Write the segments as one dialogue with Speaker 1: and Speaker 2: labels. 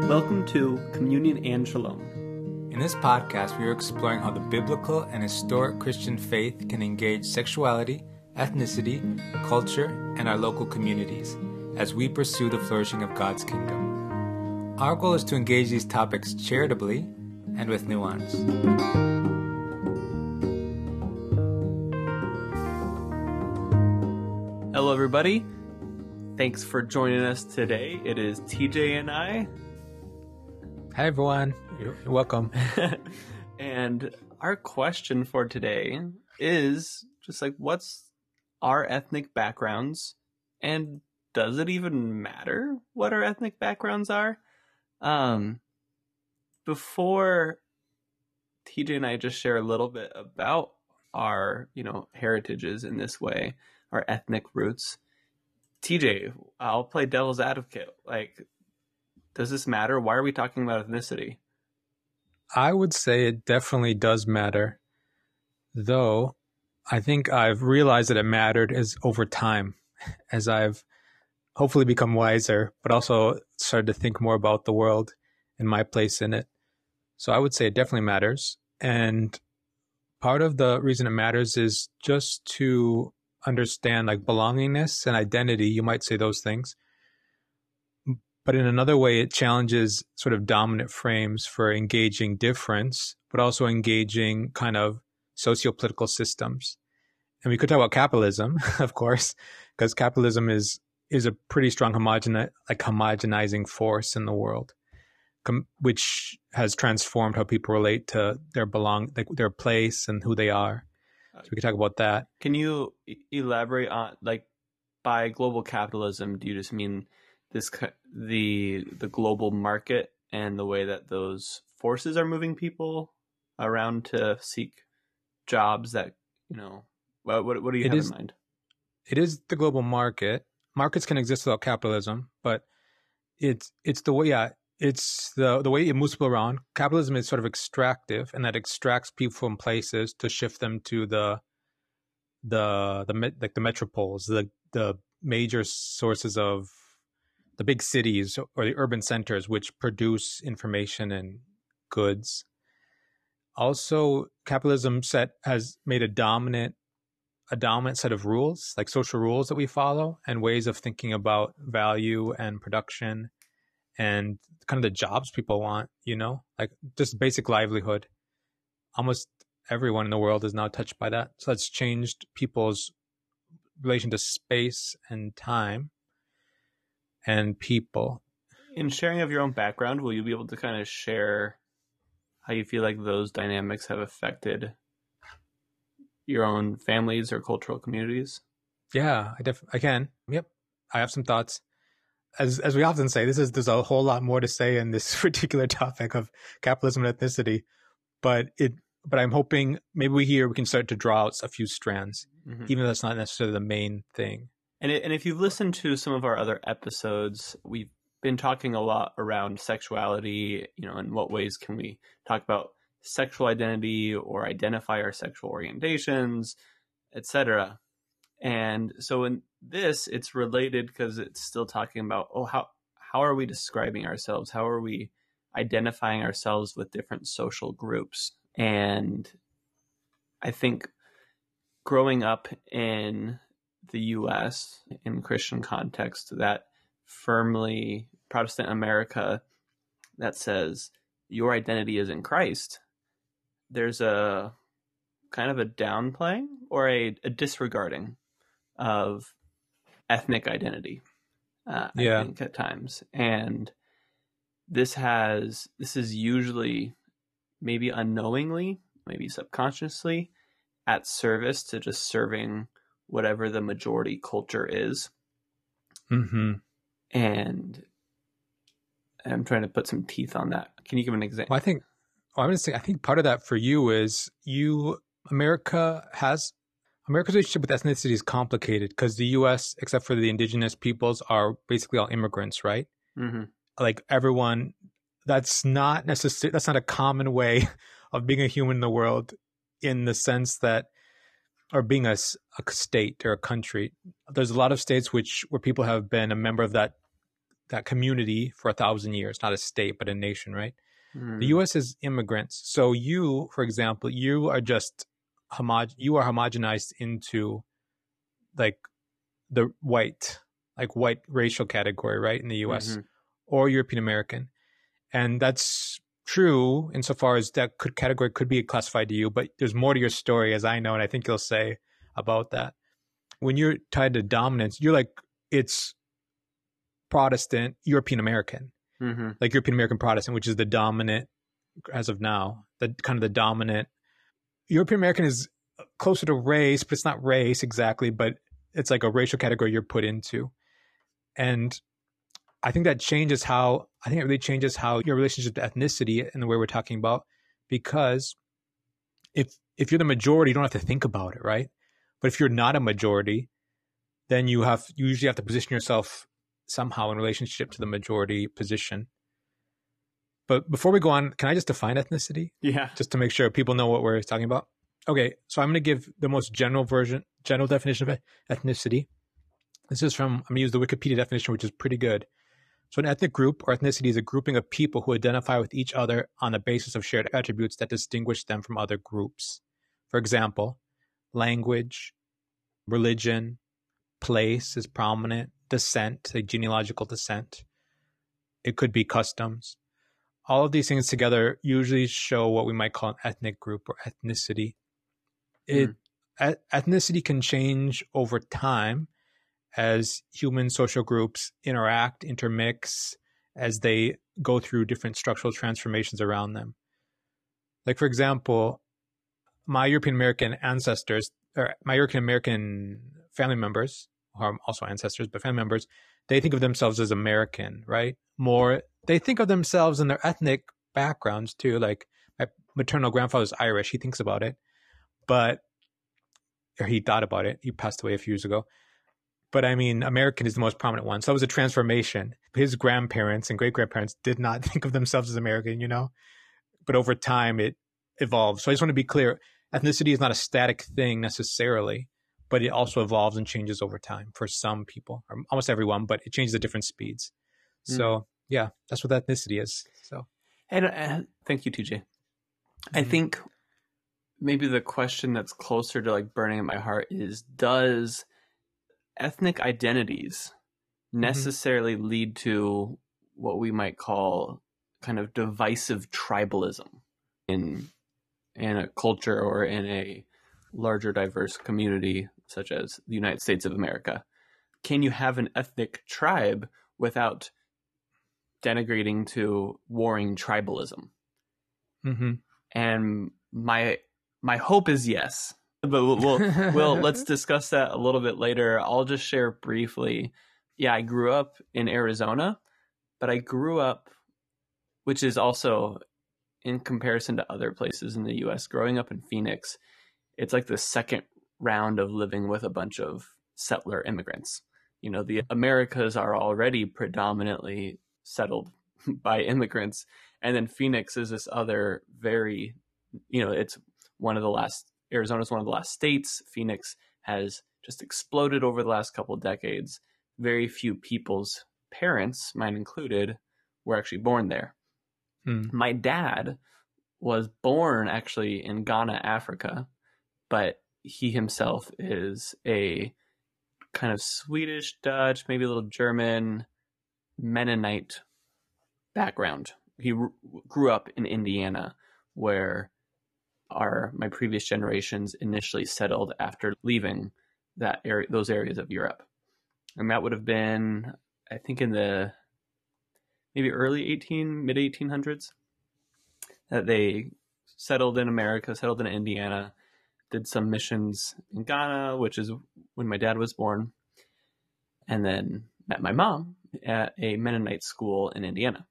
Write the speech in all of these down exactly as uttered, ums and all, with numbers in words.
Speaker 1: Welcome to Communion and Shalom.
Speaker 2: In this podcast, we are exploring how the biblical and historic Christian faith can engage sexuality, ethnicity, culture, and our local communities as we pursue the flourishing of God's kingdom. Our goal is to engage these topics charitably and with nuance.
Speaker 1: Hello, everybody. Thanks for joining us today. It is T J and I.
Speaker 2: Hi, everyone. You're welcome.
Speaker 1: And our question for today is just like, what's our ethnic backgrounds? And does it even matter what our ethnic backgrounds are? Um, before T J and I just share a little bit about our, you know, heritages in this way, our ethnic roots. T J, I'll play devil's advocate. Like, does this matter? Why are we talking about ethnicity?
Speaker 2: I would say it definitely does matter, though I think I've realized that it mattered as over time, as I've hopefully become wiser, but also started to think more about the world and my place in it. So I would say it definitely matters. And part of the reason it matters is just to understand like belongingness and identity. You might say those things. But in another way, it challenges sort of dominant frames for engaging difference, but also engaging kind of socio-political systems. And we could talk about capitalism, of course, because capitalism is is a pretty strong homogeni- like homogenizing force in the world, com- which has transformed how people relate to their belong, like their place and who they are. So we could talk about that.
Speaker 1: Can you e- elaborate on, like, by global capitalism, do you just mean this the the global market and the way that those forces are moving people around to seek jobs that, you know, what what, what do you
Speaker 2: It
Speaker 1: have
Speaker 2: is,
Speaker 1: in mind?
Speaker 2: It is the global market. Markets can exist without capitalism, but it's it's the way yeah, it's the the way it moves people around. Capitalism is sort of extractive, and that extracts people from places to shift them to the the the like the metropoles, the the major sources of the big cities or the urban centers, which produce information and goods. Also, capitalism set has made a dominant a dominant set of rules, like social rules that we follow, and ways of thinking about value and production and kind of the jobs people want, you know, like just basic livelihood. Almost everyone in the world is now touched by that. So that's changed people's relation to space and time and people.
Speaker 1: In sharing of your own background, will you be able to kind of share how you feel like those dynamics have affected your own families or cultural communities?
Speaker 2: Yeah, I def I can. Yep. I have some thoughts. As as we often say, this is there's a whole lot more to say in this particular topic of capitalism and ethnicity. But it but I'm hoping maybe we here we can start to draw out a few strands, mm-hmm. even though that's not necessarily the main thing.
Speaker 1: And it, and if you've listened to some of our other episodes, we've been talking a lot around sexuality, you know, in what ways can we talk about sexual identity or identify our sexual orientations, et cetera. And so in this, it's related because it's still talking about, oh, how how are we describing ourselves? How are we identifying ourselves with different social groups? And I think growing up in the U S in Christian context, that firmly Protestant America that says your identity is in Christ, there's a kind of a downplaying or a, a disregarding of ethnic identity, uh,
Speaker 2: yeah.
Speaker 1: I think at times. And this has, this is usually maybe unknowingly, maybe subconsciously at service to just serving whatever the majority culture is.
Speaker 2: Mm-hmm.
Speaker 1: And I'm trying to put some teeth on that. Can you give an example?
Speaker 2: Well, I think, well, I'm going to say, I think part of that for you is you, America has, America's relationship with ethnicity is complicated because the U S, except for the indigenous peoples, are basically all immigrants, right?
Speaker 1: Mm-hmm.
Speaker 2: Like everyone, that's not necessarily, that's not a common way of being a human in the world in the sense that, or being a, a state or a country. There's a lot of states which where people have been a member of that that community for a thousand years, not a state, but a nation, right?
Speaker 1: Mm.
Speaker 2: The U S is immigrants. So you, for example, you are just homog- you are homogenized into like the white, like white racial category, right? In the U S
Speaker 1: Mm-hmm.
Speaker 2: or European American. And that's true insofar as that could category could be classified to you, but there's more to your story, as I know, and I think you'll say about that. When you're tied to dominance, you're like, it's Protestant, European American,
Speaker 1: Mm-hmm.
Speaker 2: like European American Protestant, which is the dominant, as of now, the kind of the dominant. European American is closer to race, but it's not race exactly, but it's like a racial category you're put into. And I think that changes how, I think it really changes how your relationship to ethnicity and the way we're talking about, because if, if you're the majority, you don't have to think about it, right? But if you're not a majority, then you have, you usually have to position yourself somehow in relationship to the majority position. But before we go on, can I just define ethnicity?
Speaker 1: Yeah.
Speaker 2: Just to make sure people know what we're talking about. Okay, so I'm going to give the most general version, general definition of ethnicity. This is from, I'm going to use the Wikipedia definition, which is pretty good. So an ethnic group or ethnicity is a grouping of people who identify with each other on the basis of shared attributes that distinguish them from other groups. For example, language, religion, place is prominent, descent, like genealogical descent. It could be customs. All of these things together usually show what we might call an ethnic group or ethnicity. It mm. Ethnicity can change over time as human social groups interact, intermix, as they go through different structural transformations around them. Like, for example, my European American ancestors, or my European American family members, who are also ancestors, but family members, they think of themselves as American, right? More, they think of themselves in their ethnic backgrounds too. Like, my maternal grandfather's Irish, he thinks about it, but, or he thought about it. He passed away a few years ago. But I mean, American is the most prominent one. So it was a transformation. His grandparents and great-grandparents did not think of themselves as American, you know? But over time, it evolved. So I just want to be clear. Ethnicity is not a static thing necessarily, but it also evolves and changes over time for some people, or almost everyone, but it changes at different speeds. Mm. So yeah, that's what ethnicity is. So,
Speaker 1: and uh, thank you, T J. Mm-hmm. I think maybe the question that's closer to like burning in my heart is, does ethnic identities necessarily mm-hmm. lead to what we might call kind of divisive tribalism in in a culture or in a larger diverse community such as the United States of America? Can you have an ethnic tribe without denigrating to warring tribalism?
Speaker 2: Mm-hmm.
Speaker 1: And my my hope is yes. But we'll, we'll, we'll let's discuss that a little bit later. I'll just share briefly. Yeah, I grew up in Arizona, but I grew up, which is also in comparison to other places in the U S, growing up in Phoenix, it's like the second round of living with a bunch of settler immigrants. You know, the Americas are already predominantly settled by immigrants. And then Phoenix is this other very, you know, it's one of the last Arizona is one of the last states. Phoenix has just exploded over the last couple of decades. Very few people's parents, mine included, were actually born there.
Speaker 2: Hmm.
Speaker 1: My dad was born actually in Ghana, Africa, but he himself is a kind of Swedish, Dutch, maybe a little German, Mennonite background. He r- grew up in Indiana, where Our my previous generations initially settled after leaving that area, those areas of Europe, and that would have been, I think, in the maybe early eighteen, mid eighteen hundreds, that they settled in America, settled in Indiana, did some missions in Ghana, which is when my dad was born, and then met my mom at a Mennonite school in Indiana.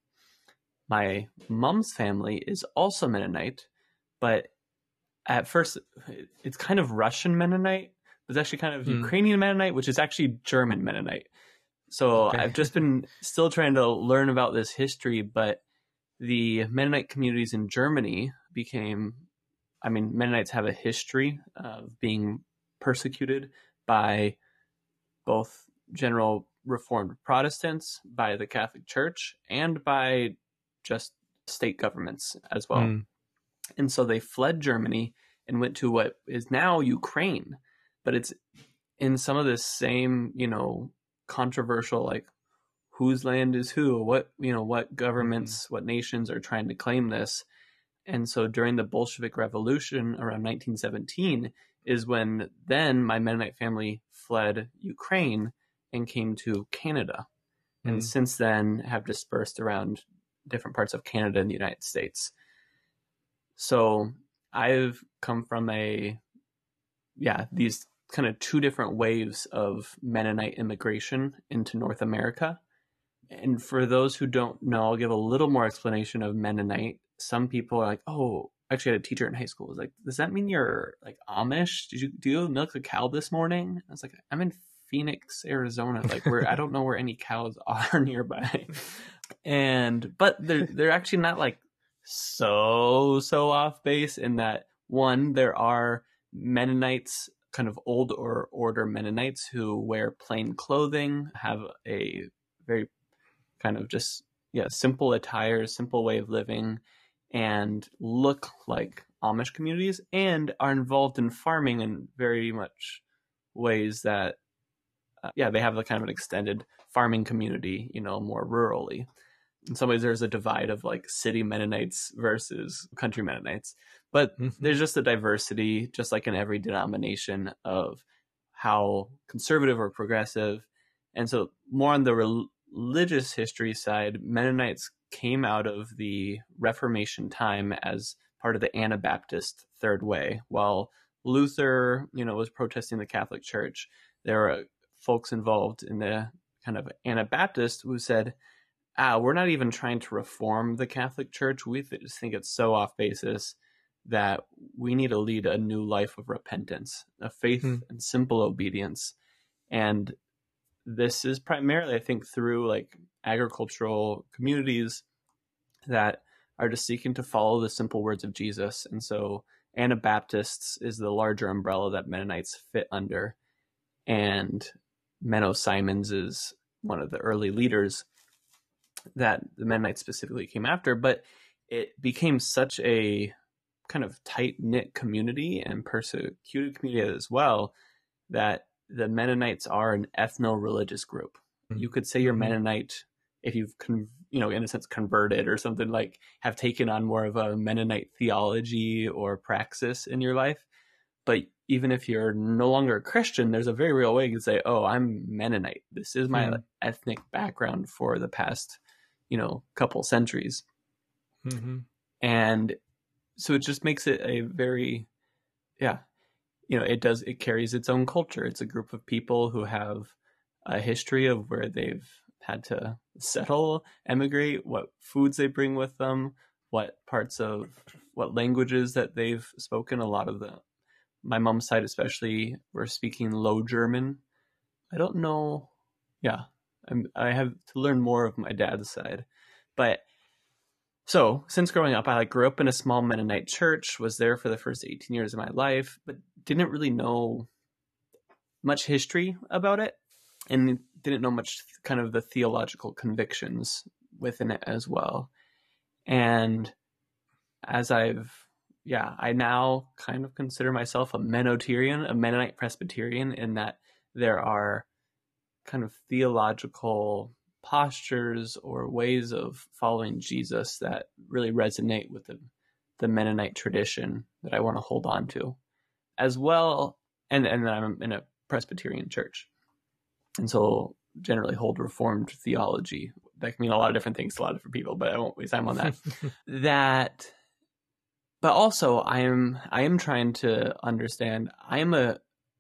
Speaker 1: My mom's family is also Mennonite, but at first, it's kind of Russian Mennonite. It's actually kind of mm. Ukrainian Mennonite, which is actually German Mennonite. So okay. I've just been still trying to learn about this history, but the Mennonite communities in Germany became, I mean, Mennonites have a history of being persecuted by both general Reformed Protestants, by the Catholic Church, and by just state governments as well.
Speaker 2: Mm.
Speaker 1: And so they fled Germany and went to what is now Ukraine, but it's in some of the same, you know, controversial, like, whose land is who, what, you know, what governments, mm-hmm. what nations are trying to claim this. And so during the Bolshevik Revolution around nineteen seventeen is when then my Mennonite family fled Ukraine and came to Canada. Mm-hmm. And since then have dispersed around different parts of Canada and the United States. So I've come from a, yeah, these kind of two different waves of Mennonite immigration into North America. And for those who don't know, I'll give a little more explanation of Mennonite. Some people are like, oh, actually I had a teacher in high school who was like, does that mean you're like Amish? Did you do you milk a cow this morning? I was like, I'm in Phoenix, Arizona. Like where I don't know where any cows are nearby. And but they're they're actually not like so so off base in that, one, there are Mennonites, kind of old or order Mennonites who wear plain clothing, have a very kind of just yeah simple attire, simple way of living, and look like Amish communities, and are involved in farming in very much ways that uh, yeah they have a kind of an extended farming community, you know, more rurally. In some ways there's a divide of like city Mennonites versus country Mennonites, but mm-hmm. there's just a diversity, just like in every denomination, of how conservative or progressive. And so more on the re- religious history side, Mennonites came out of the Reformation time as part of the Anabaptist Third Way. While Luther, you know, was protesting the Catholic Church, there were folks involved in the kind of Anabaptist who said, ah, we're not even trying to reform the Catholic Church. We th- just think it's so off basis that we need to lead a new life of repentance, of faith hmm. and simple obedience. And this is primarily, I think, through like agricultural communities that are just seeking to follow the simple words of Jesus. And so Anabaptists is the larger umbrella that Mennonites fit under. And Menno Simons is one of the early leaders that the Mennonites specifically came after, but it became such a kind of tight-knit community and persecuted community as well that the Mennonites are an ethno-religious group. Mm-hmm. You could say you're Mennonite if you've, con- you know, in a sense converted or something, like have taken on more of a Mennonite theology or praxis in your life. But even if you're no longer a Christian, there's a very real way you can say, oh, I'm Mennonite. This is my mm-hmm. ethnic background for the past, you know, couple centuries. Mm-hmm. And so it just makes it a very, yeah, you know, it does, it carries its own culture. It's a group of people who have a history of where they've had to settle, emigrate, what foods they bring with them, what parts of, what languages that they've spoken. A lot of the, my mom's side especially, were speaking Low German. I don't know, yeah, I'm, I have to learn more of my dad's side. But so since growing up, I like grew up in a small Mennonite church, was there for the first eighteen years of my life, but didn't really know much history about it, and didn't know much kind of the theological convictions within it as well. And as I've, yeah, I now kind of consider myself a Mennonitarian, a Mennonite Presbyterian, in that there are kind of theological postures or ways of following Jesus that really resonate with the, the Mennonite tradition that I want to hold on to as well. And, and then I'm in a Presbyterian church. And so generally hold Reformed theology. That can mean a lot of different things to a lot of different people, but I won't waste time on that. that, but also I am, I am trying to understand, I am a,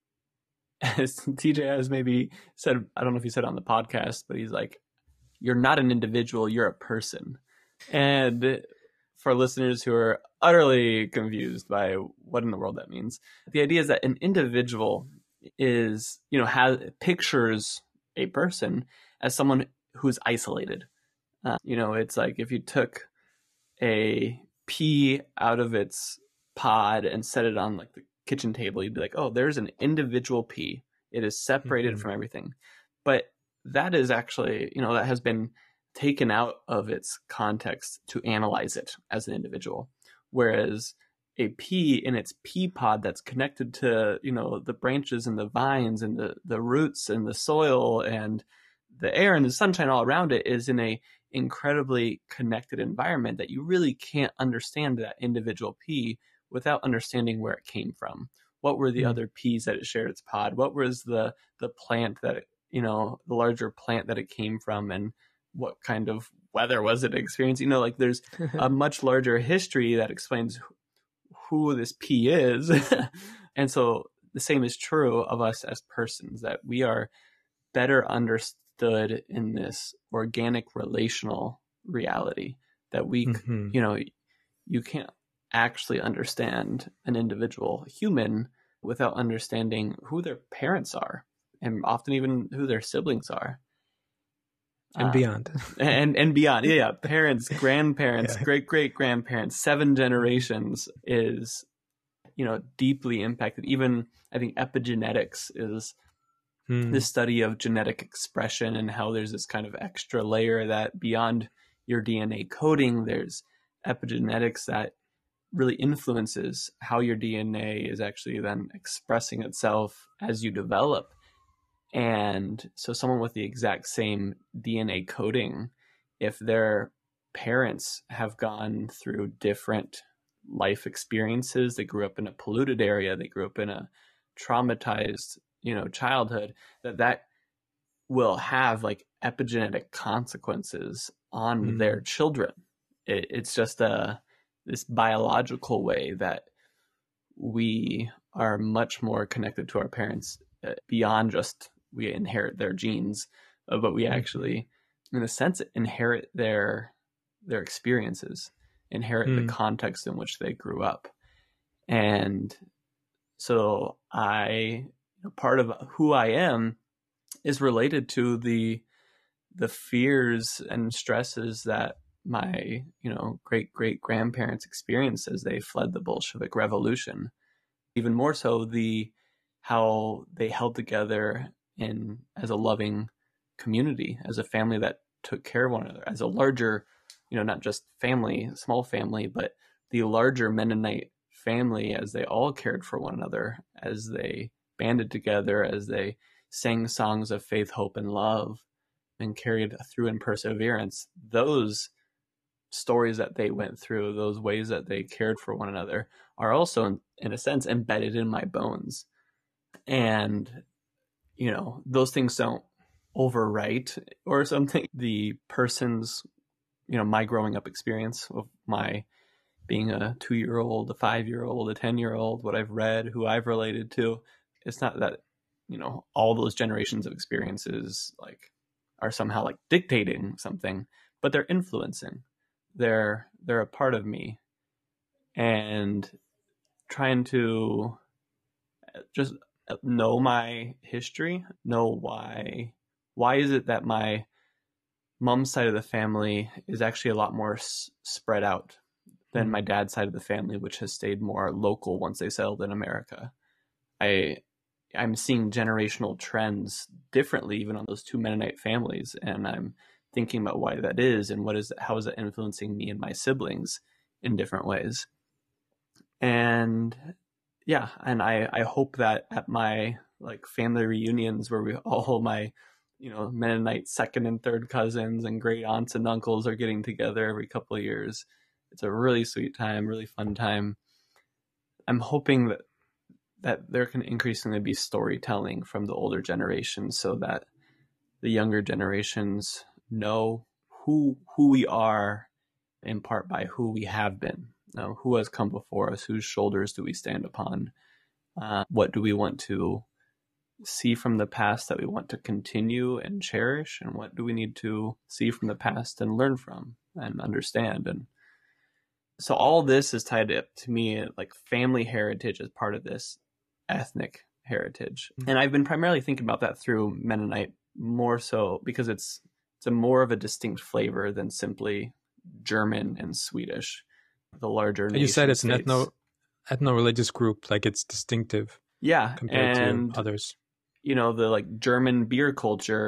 Speaker 1: as T J has maybe said, I don't know if he said on the podcast, but he's like, you're not an individual, you're a person. And for listeners who are utterly confused by what in the world that means, the idea is that an individual is, you know, has pictures a person as someone who's isolated. Uh, you know, it's like if you took a pea out of its pod and set it on like the kitchen table, you'd be like, oh, there's an individual pea. It is separated mm-hmm. from everything. But that is actually, you know, that has been taken out of its context to analyze it as an individual. Whereas a pea in its pea pod that's connected to, you know, the branches and the vines and the, the roots and the soil and the air and the sunshine all around it is in a incredibly connected environment that you really can't understand that individual pea without understanding where it came from. What were the mm. other peas that it shared its pod? What was the the plant that it, you know, the larger plant that it came from, and what kind of weather was it experiencing? You know, like there's a much larger history that explains who this pea is. And so the same is true of us as persons, that we are better understood in this organic relational reality, that we, mm-hmm. you know, you can't actually understand an individual human without understanding who their parents are, and often even who their siblings are.
Speaker 2: And um, beyond.
Speaker 1: and and beyond. Yeah, yeah. Parents, grandparents, yeah. great great grandparents, seven generations is, you know, deeply impacted. Even I think epigenetics is hmm. this study of genetic expression, and how there's this kind of extra layer that beyond your D N A coding, there's epigenetics that really influences how your D N A is actually then expressing itself as you develop. And so someone with the exact same D N A coding, if their parents have gone through different life experiences, they grew up in a polluted area, they grew up in a traumatized, you know, childhood, that that will have like epigenetic consequences on mm-hmm. their children. It, it's just a this biological way that we are much more connected to our parents uh, beyond just we inherit their genes, uh, but we actually, in a sense, inherit their their experiences, inherit mm. the context in which they grew up. And so I, part of who I am is related to the the fears and stresses that my, you know, great great grandparents experienced as they fled the Bolshevik Revolution. Even more so, the how they held together in as a loving community, as a family that took care of one another, as a larger, you know, not just family, small family, but the larger Mennonite family, as they all cared for one another, as they banded together, as they sang songs of faith, hope, and love, and carried through in perseverance. Those stories that they went through, those ways that they cared for one another, are also, in, in a sense, embedded in my bones. And, you know, those things don't overwrite or something. The person's, you know, my growing up experience of my being a two-year-old, a five-year-old, a ten-year-old, what I've read, who I've related to, it's not that, you know, all those generations of experiences like are somehow like dictating something, but they're influencing. They're they're a part of me, and trying to just know my history, know why why is it that my mom's side of the family is actually a lot more s- spread out than my dad's side of the family, which has stayed more local once they settled in America. I I'm seeing generational trends differently even on those two Mennonite families, and I'm thinking about why that is, and what is how is it influencing me and my siblings in different ways. And yeah, and I, I hope that at my like family reunions where we all my, you know, Mennonite second and third cousins and great aunts and uncles are getting together every couple of years. It's a really sweet time, really fun time. I'm hoping that that there can increasingly be storytelling from the older generations so that the younger generations know who who we are, in part by who we have been. Now, who has come before us? Whose shoulders do we stand upon? Uh, what do we want to see from the past that we want to continue and cherish? And what do we need to see from the past and learn from and understand? And so all this is tied up to me, like family heritage as part of this ethnic heritage. And I've been primarily thinking about that through Mennonite more so because it's it's a more of a distinct flavor than simply German and Swedish. The larger
Speaker 2: you said it's
Speaker 1: states.
Speaker 2: an ethno ethno religious group, like it's distinctive,
Speaker 1: yeah,
Speaker 2: compared
Speaker 1: and,
Speaker 2: to others.
Speaker 1: You know, the like German beer culture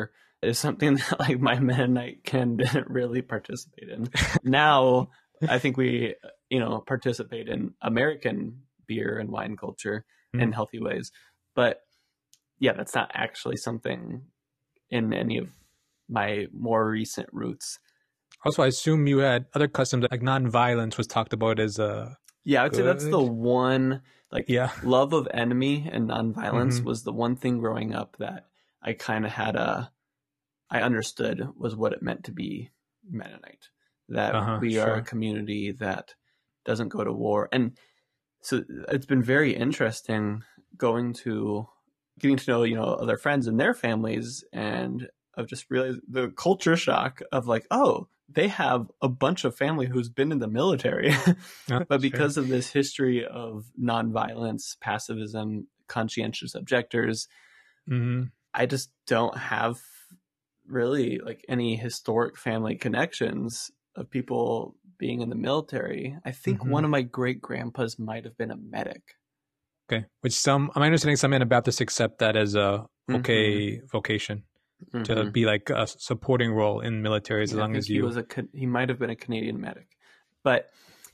Speaker 1: is something that like my Mennonite kin didn't really participate in. Now, I think we, you know, participate in American beer and wine culture mm. in healthy ways. But yeah, that's not actually something in any of my more recent roots.
Speaker 2: Also, I assume you had other customs, like non-violence was talked about as a...
Speaker 1: Yeah, I would good. say that's the one, like,
Speaker 2: yeah.
Speaker 1: love of enemy and non-violence mm-hmm. was the one thing growing up that I kind of had a, I understood was what it meant to be Mennonite. That uh-huh, we sure. are a community that doesn't go to war. And so it's been very interesting going to, getting to know, you know, other friends and their families, and of just realizing the culture shock of like, oh, they have a bunch of family who's been in the military, oh, but because sure. of this history of nonviolence, pacifism, conscientious objectors, mm-hmm. I just don't have really like any historic family connections of people being in the military. I think mm-hmm. one of my great grandpas might have been a medic.
Speaker 2: Okay, which some, I'm understanding some Anabaptists accept that as a okay mm-hmm. vocation. Mm-hmm. To be like a supporting role in military as yeah, long as you.
Speaker 1: He was a he might have been a Canadian medic, but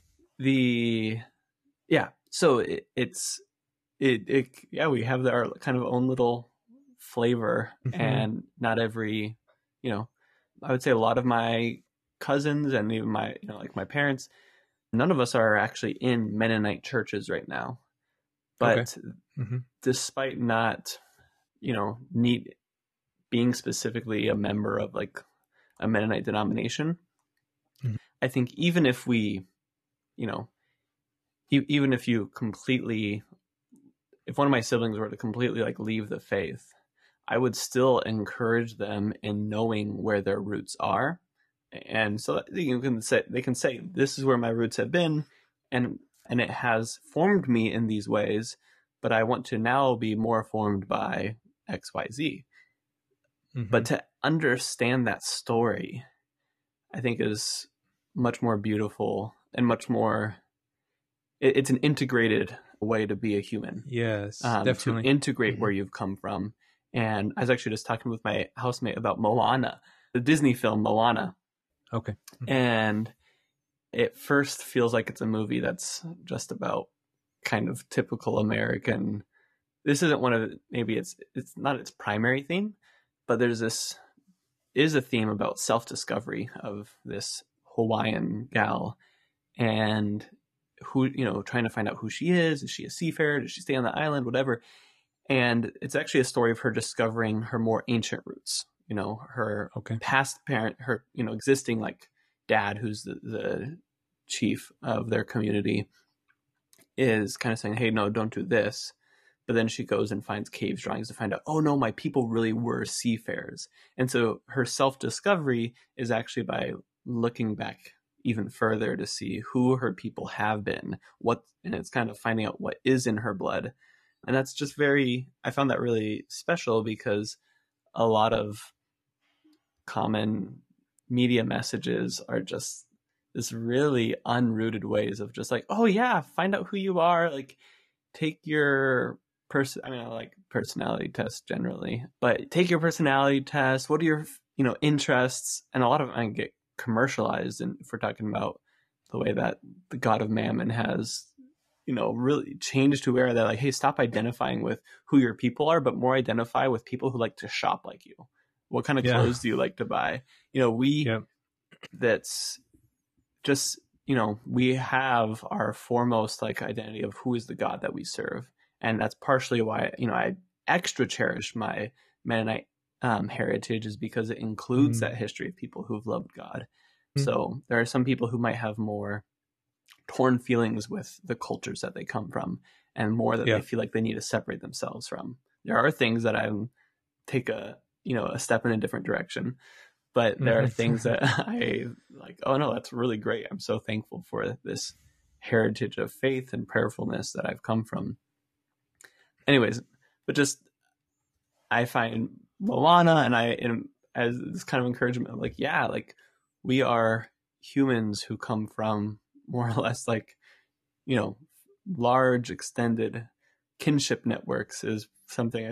Speaker 1: the yeah. So it, it's it, it yeah we have our kind of own little flavor, mm-hmm. and not every you know I would say a lot of my cousins and even my you know like my parents, none of us are actually in Mennonite churches right now, but okay. mm-hmm. despite not you know need. being specifically a member of like a Mennonite denomination, mm-hmm. I think even if we, you know, e- even if you completely, if one of my siblings were to completely like leave the faith, I would still encourage them in knowing where their roots are. And so you can say, they can say, this is where my roots have been, and, and it has formed me in these ways, but I want to now be more formed by X, Y, Z. Mm-hmm. But to understand that story, I think is much more beautiful and much more, it, it's an integrated way to be a human.
Speaker 2: Yes,
Speaker 1: um,
Speaker 2: definitely.
Speaker 1: To integrate
Speaker 2: mm-hmm.
Speaker 1: where you've come from. And I was actually just talking with my housemate about Moana, the Disney film Moana.
Speaker 2: Okay.
Speaker 1: Mm-hmm. And it first feels like it's a movie that's just about kind of typical American. This isn't one of, maybe it's it's not its primary theme, but there's this is a theme about self-discovery of this Hawaiian gal and who, you know, trying to find out who she is. Is she a seafarer? Does she stay on the island? Whatever. And it's actually a story of her discovering her more ancient roots, you know, her
Speaker 2: okay.
Speaker 1: past parent, her, you know, existing like dad, who's the, the chief of their community, is kind of saying, hey, no, don't do this. But then she goes and finds caves drawings to find out, oh no, my people really were seafarers. And so her self-discovery is actually by looking back even further to see who her people have been, what, and it's kind of finding out what is in her blood. And that's just very, I found that really special because a lot of common media messages are just this really unrooted ways of just like, oh yeah, find out who you are. Like take your person, I mean, I like personality tests generally, but take your personality test. What are your, you know, interests? And a lot of it might get commercialized. And if we're talking about the way that the God of Mammon has, you know, really changed to where they're like, hey, stop identifying with who your people are, but more identify with people who like to shop like you. What kind of yeah. clothes do you like to buy? You know, we, yeah. that's just, you know, we have our foremost like identity of who is the God that we serve. And that's partially why, you know, I extra cherish my Mennonite um, heritage is because it includes mm. that history of people who've loved God. Mm. So there are some people who might have more torn feelings with the cultures that they come from and more that yeah. they feel like they need to separate themselves from. There are things that I take a, you know, a step in a different direction, but there mm-hmm. are things that I like, oh no, that's really great. I'm so thankful for this heritage of faith and prayerfulness that I've come from. Anyways, but just, I find Moana and I, in, as this kind of encouragement, like, yeah, like we are humans who come from more or less like, you know, large extended kinship networks is something I think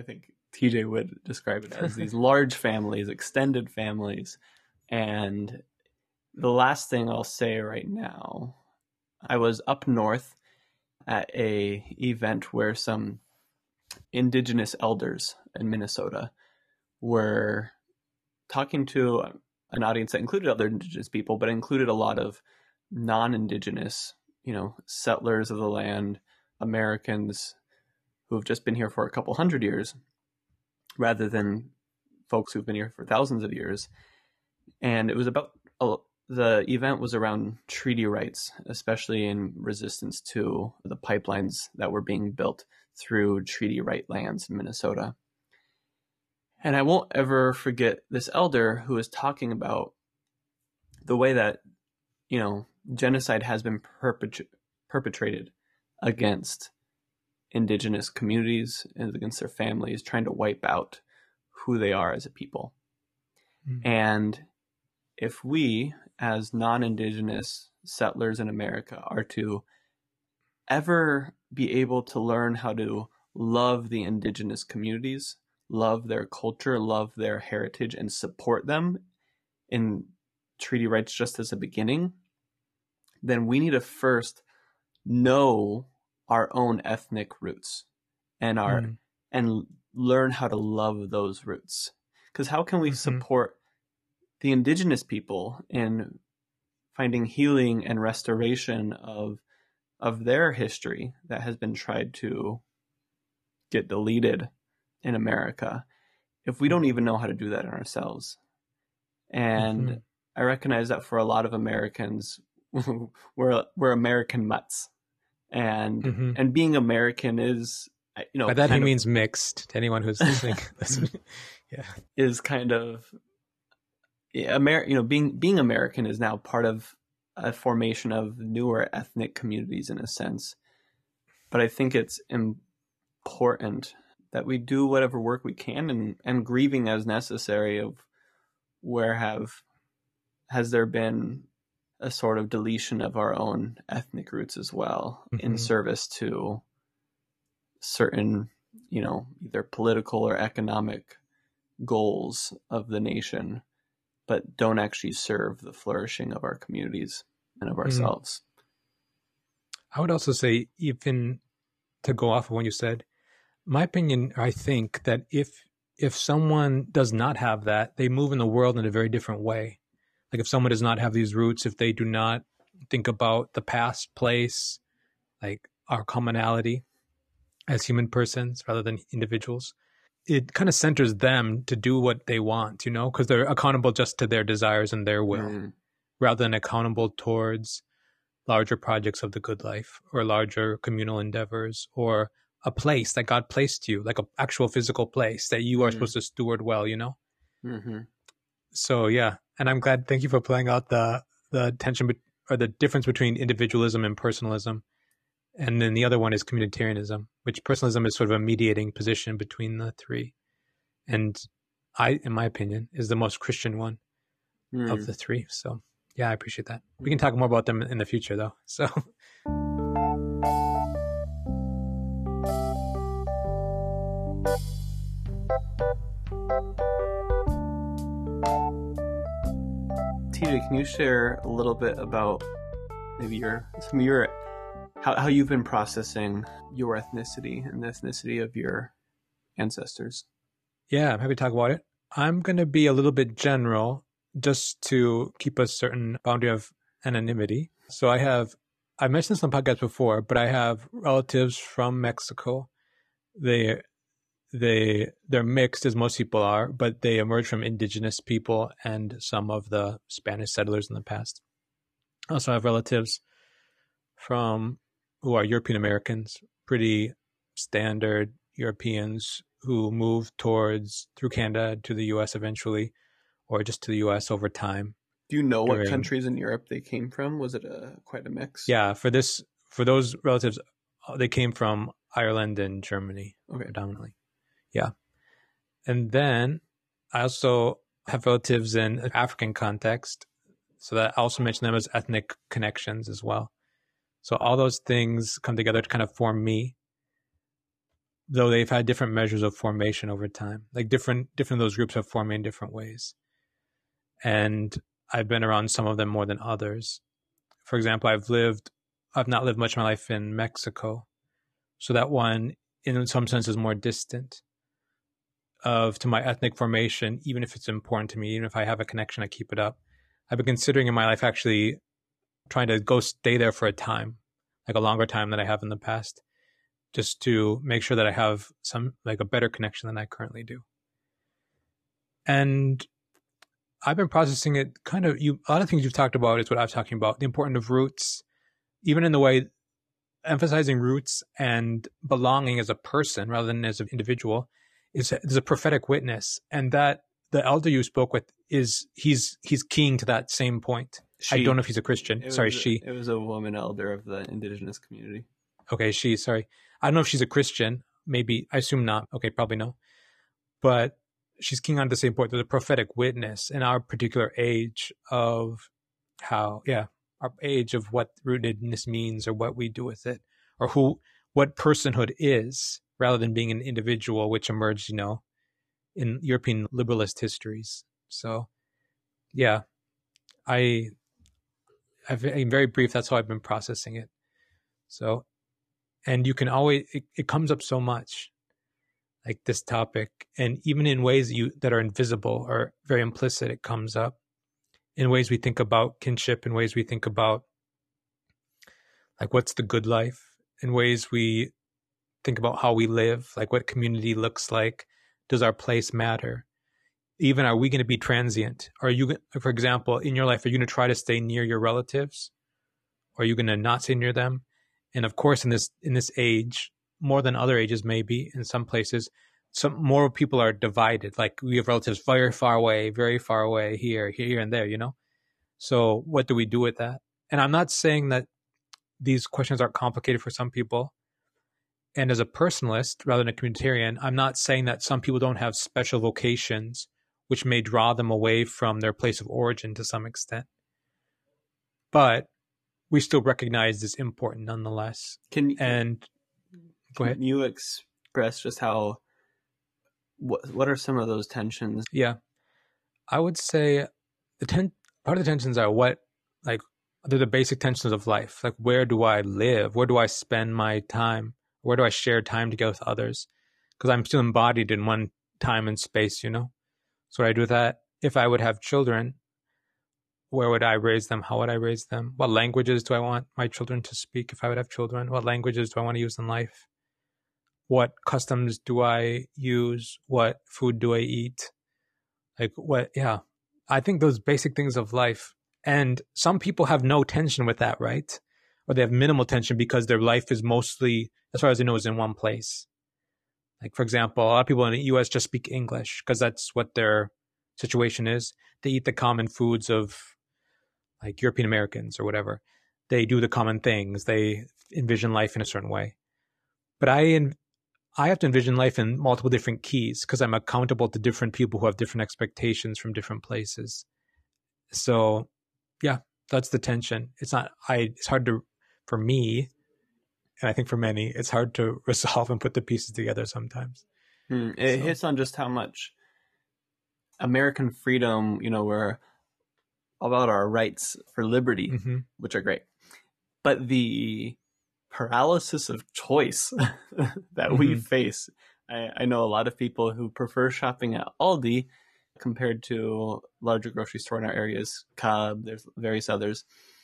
Speaker 1: T J would describe it as these large families, extended families. And the last thing I'll say right now, I was up north at a event where some indigenous elders in Minnesota were talking to an audience that included other indigenous people, but included a lot of non-indigenous, you know, settlers of the land, Americans who have just been here for a couple hundred years, rather than folks who've been here for thousands of years. And it was about, uh, the event was around treaty rights, especially in resistance to the pipelines that were being built through treaty right lands in Minnesota. And I won't ever forget this elder who was talking about the way that, you know, genocide has been perpet- perpetrated against indigenous communities and against their families, trying to wipe out who they are as a people. Mm. And if we, as non-indigenous settlers in America, are to ever be able to learn how to love the indigenous communities, love their culture, love their heritage, and support them in treaty rights just as a beginning, then we need to first know our own ethnic roots and our mm. and learn how to love those roots. Because how can we mm-hmm. support the indigenous people in finding healing and restoration of of their history that has been tried to get deleted in America if we don't even know how to do that in ourselves? And mm-hmm. I recognize that for a lot of Americans, we're we're American mutts, and mm-hmm. and being American is, you know,
Speaker 2: by that he of, means mixed. To anyone who's listening, yeah,
Speaker 1: is kind of yeah, Amer- you know, being being American is now part of a formation of newer ethnic communities in a sense. But I think it's important that we do whatever work we can, and, and grieving as necessary of where have has there been a sort of deletion of our own ethnic roots as well, mm-hmm. in service to certain, you know, either political or economic goals of the nation, but don't actually serve the flourishing of our communities and of ourselves.
Speaker 2: I would also say, even to go off of what you said, my opinion, I think that if if someone does not have that, they move in the world in a very different way. Like if someone does not have these roots, if they do not think about the past, place, like our commonality as human persons rather than individuals, it kind of centers them to do what they want, you know, because they're accountable just to their desires and their will, mm. rather than accountable towards larger projects of the good life or larger communal endeavors or a place that God placed you, like an actual physical place that you are mm. supposed to steward well, you know? Mm-hmm. So, yeah. And I'm glad, thank you for playing out the, the tension be- or the difference between individualism and personalism. And then the other one is communitarianism, which personalism is sort of a mediating position between the three. And I, in my opinion, is the most Christian one mm. of the three. So yeah, I appreciate that. We can talk more about them in the future though. So
Speaker 1: T J, can you share a little bit about maybe your some of your How, how you've been processing your ethnicity and the ethnicity of your ancestors?
Speaker 2: Yeah, I'm happy to talk about it. I'm going to be a little bit general just to keep a certain boundary of anonymity. So I have, I've mentioned this on podcasts before, but I have relatives from Mexico. They, they, they're mixed, as most people are, but they emerge from indigenous people and some of the Spanish settlers in the past. I also have relatives from who are European Americans, pretty standard Europeans who moved towards through Canada to the U S eventually, or just to the U S over time.
Speaker 1: Do you know during, what countries in Europe they came from? Was it a quite a mix?
Speaker 2: Yeah, for this, for those relatives, they came from Ireland and Germany, okay, predominantly. Yeah, and then I also have relatives in an African context, so that I also mention them as ethnic connections as well. So all those things come together to kind of form me. though they've had different measures of formation over time. Like different different of those groups have formed in different ways. And I've been around some of them more than others. For example, I've lived, I've not lived much of my life in Mexico. So that one, in some sense, is more distant of to my ethnic formation, even if it's important to me, even if I have a connection, I keep it up. I've been considering in my life actually trying to go stay there for a time, like a longer time than I have in the past, just to make sure that I have some, like a better connection than I currently do. And I've been processing it kind of, you, a lot of things you've talked about is what I was talking about, the importance of roots, even in the way emphasizing roots and belonging as a person rather than as an individual is, is a prophetic witness. And that the elder you spoke with is, he's, he's keying to that same point. She, I don't know if he's a Christian.
Speaker 1: It
Speaker 2: sorry,
Speaker 1: was,
Speaker 2: she.
Speaker 1: It was a woman elder of the indigenous community.
Speaker 2: Okay, she, sorry. I don't know if she's a Christian. Maybe, I assume not. Okay, probably no. But she's keying on the same point. There's a prophetic witness in our particular age of how, yeah, our age of what rootedness means or what we do with it or who, what personhood is rather than being an individual, which emerged, you know, in European liberalist histories. So, yeah, I, I've, I'm very brief. That's how I've been processing it. So, and you can always, it, it comes up so much, like this topic, and even in ways that you that are invisible or very implicit, it comes up in ways we think about kinship, in ways we think about like what's the good life, in ways we think about how we live, like what community looks like, does our place matter? Even are we going to be transient? Are you, for example, in your life, are you going to try to stay near your relatives? Or are you going to not stay near them? And of course, in this in this age, more than other ages, maybe in some places, some more people are divided. Like we have relatives very far away, very far away, here, here, and there. You know. So what do we do with that? And I'm not saying that these questions aren't complicated for some people. And as a personalist, rather than a communitarian, I'm not saying that some people don't have special vocations which may draw them away from their place of origin to some extent. But we still recognize this important nonetheless.
Speaker 1: Can
Speaker 2: and go ahead.
Speaker 1: Can you express just how what what are some of those tensions?
Speaker 2: Yeah, I would say the ten part of the tensions are what like they're the basic tensions of life. Like where do I live? Where do I spend my time? Where do I share time together with others? Because I'm still embodied in one time and space, you know. So what I do with that. If I would have children, where would I raise them? How would I raise them? What languages do I want my children to speak if I would have children? What languages do I want to use in life? What customs do I use? What food do I eat? Like what, yeah. I think those basic things of life. And some people have no tension with that, right? Or they have minimal tension because their life is mostly, as far as I know, is in one place. Like, for example, a lot of people in the U S just speak English because that's what their situation is. They eat the common foods of like European Americans or whatever. They do the common things. They envision life in a certain way. But I I have to envision life in multiple different keys because I'm accountable to different people who have different expectations from different places. So, yeah, that's the tension. It's not, I, it's hard to, for me, and I think for many, it's hard to resolve and put the pieces together sometimes.
Speaker 1: Hmm. It so. hits on just how much American freedom, you know, we're about our rights for liberty, mm-hmm. which are great. But the paralysis of choice that mm-hmm. we face. I, I know a lot of people who prefer shopping at Aldi compared to larger grocery store in our areas, Cobb, there's various others.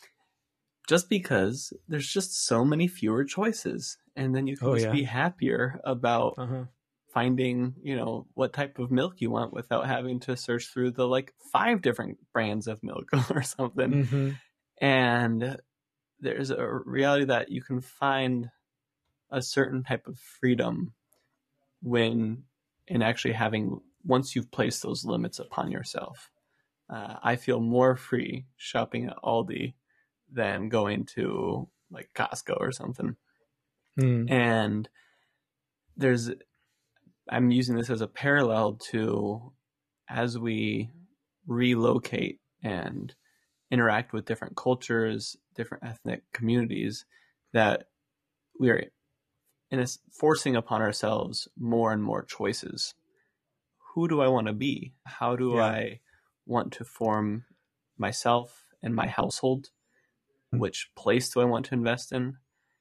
Speaker 1: Just because there's just so many fewer choices. And then you can oh, just yeah. be happier about uh-huh. finding, you know, what type of milk you want without having to search through the like five different brands of milk or something. Mm-hmm. And there's a reality that you can find a certain type of freedom when in actually having, once you've placed those limits upon yourself. Uh, I feel more free shopping at Aldi than going to like Costco or something. Mm. And there's, I'm using this as a parallel to as we relocate and interact with different cultures, different ethnic communities, that we are and it's forcing upon ourselves more and more choices. Who do I want to be? How do
Speaker 2: Yeah.
Speaker 1: I want to form myself and my household?
Speaker 2: Mm.
Speaker 1: Which place do I want to invest in?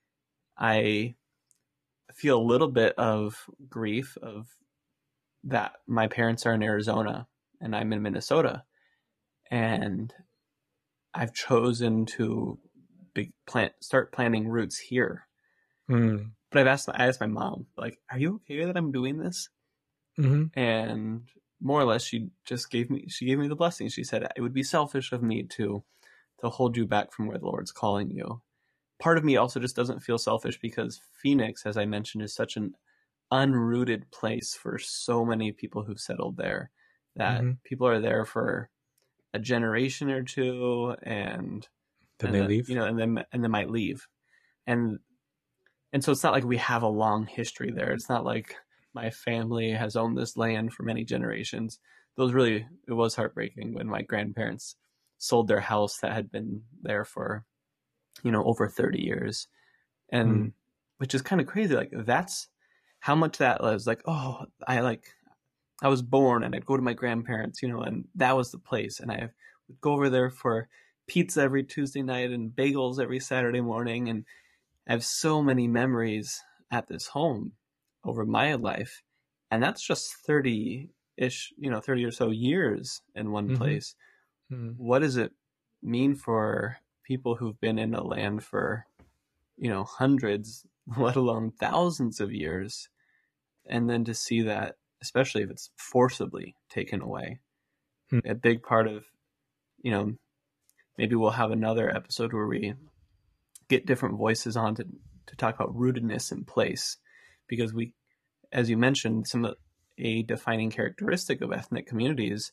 Speaker 1: I feel a little bit of grief of that my parents are in Arizona and I'm in Minnesota, and I've chosen to be, plant start planting roots here.
Speaker 2: Mm.
Speaker 1: But I've asked I asked my mom, like, are you okay that I'm doing this?
Speaker 2: Mm-hmm.
Speaker 1: And more or less, she just gave me she gave me the blessing. She said it would be selfish of me to to hold you back from where the Lord's calling you. Part of me also just doesn't feel selfish because Phoenix, as I mentioned, is such an unrooted place for so many people who've settled there, that
Speaker 2: Mm-hmm.
Speaker 1: people are there for a generation or two, and
Speaker 2: Then
Speaker 1: and
Speaker 2: they
Speaker 1: then,
Speaker 2: leave.
Speaker 1: you know, and then and then might leave, and and so it's not like we have a long history there. It's not like my family has owned this land for many generations. Those really, it was heartbreaking when my grandparents sold their house that had been there for, you know, over thirty years, and
Speaker 2: Mm.
Speaker 1: which is kind of crazy. Like, that's how much that was like, oh, I like, I was born and I'd go to my grandparents, you know, and that was the place. And I would go over there for pizza every Tuesday night and bagels every Saturday morning. And I have so many memories at this home over my life. And that's just thirty-ish, you know, thirty or so years in one
Speaker 2: Mhm.
Speaker 1: place.
Speaker 2: Mm.
Speaker 1: What does it mean for people who've been in a land for, you know, hundreds, let alone thousands of years? And then to see that, especially if it's forcibly taken away,
Speaker 2: Hmm.
Speaker 1: a big part of, you know, maybe we'll have another episode where we get different voices on to, to talk about rootedness in place, because we, as you mentioned, some of a defining characteristic of ethnic communities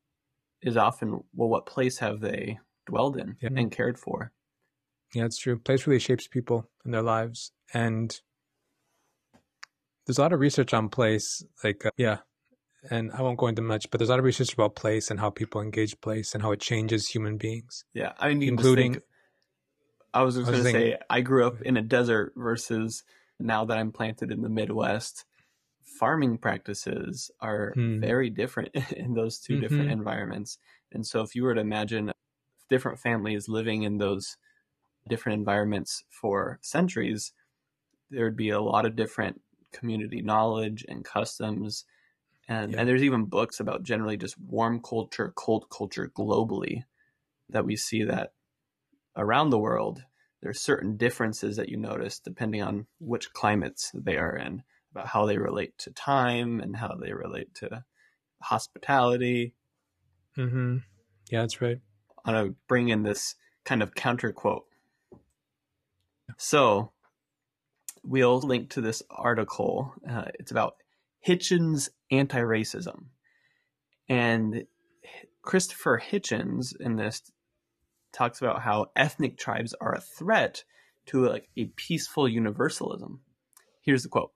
Speaker 1: is often, well, what place have they dwelled in
Speaker 2: Yeah.
Speaker 1: and cared for?
Speaker 2: Yeah, it's true. Place really shapes people in their lives. And there's a lot of research on place. Like, uh, yeah, and I won't go into much, but there's a lot of research about place and how people engage place and how it changes human beings.
Speaker 1: Yeah, I mean, you
Speaker 2: Including-
Speaker 1: just think, I was just
Speaker 2: I was
Speaker 1: going to
Speaker 2: thinking-
Speaker 1: say, I grew up in a desert versus now that I'm planted in the Midwest. Farming practices are
Speaker 2: Hmm.
Speaker 1: very different in those two
Speaker 2: Mhm.
Speaker 1: different environments. And so if you were to imagine different families living in those different environments for centuries, there would be a lot of different community knowledge and customs. And,
Speaker 2: Yeah.
Speaker 1: and there's even books about generally just warm culture, cold culture globally, that we see that around the world, there's certain differences that you notice depending on which climates they are in, about how they relate to time and how they relate to hospitality.
Speaker 2: Mm-hmm. Yeah, that's right.
Speaker 1: I'm going to bring in this kind of counter quote. So we'll link to this article. Uh, it's about Hitchens' anti-racism. And Christopher Hitchens in this talks about how ethnic tribes are a threat to like a peaceful universalism. Here's the quote.